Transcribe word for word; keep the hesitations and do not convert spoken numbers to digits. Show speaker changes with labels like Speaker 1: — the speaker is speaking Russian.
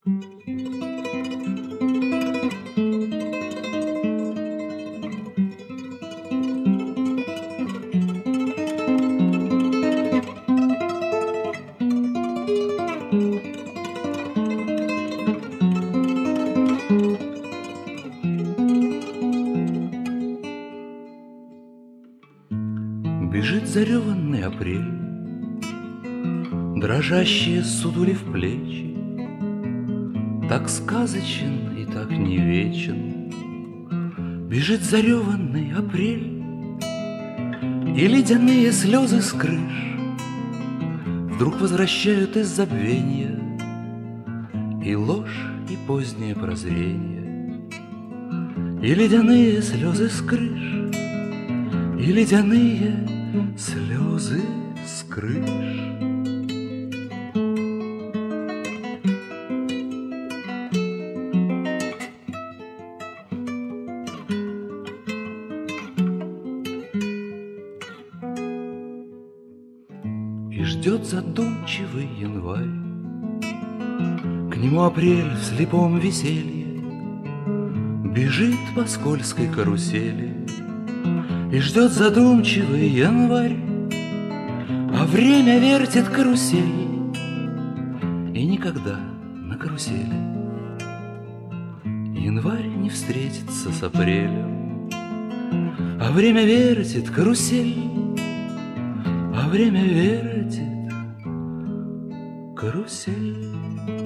Speaker 1: Бежит зареванный апрель, дрожащие сутулив плечи, так сказочен и так не вечен. Бежит зареванный апрель, и ледяные слезы с крыш вдруг возвращают из забвения и ложь, и позднее прозрение, и ледяные слезы с крыш, и ледяные слезы с крыш. И ждет задумчивый январь, к нему апрель в слепом веселье бежит по скользкой карусели. И ждет задумчивый январь, а время вертит карусель, и никогда на карусели январь не встретится с апрелем. А время вертит карусель, а время вертит карусель.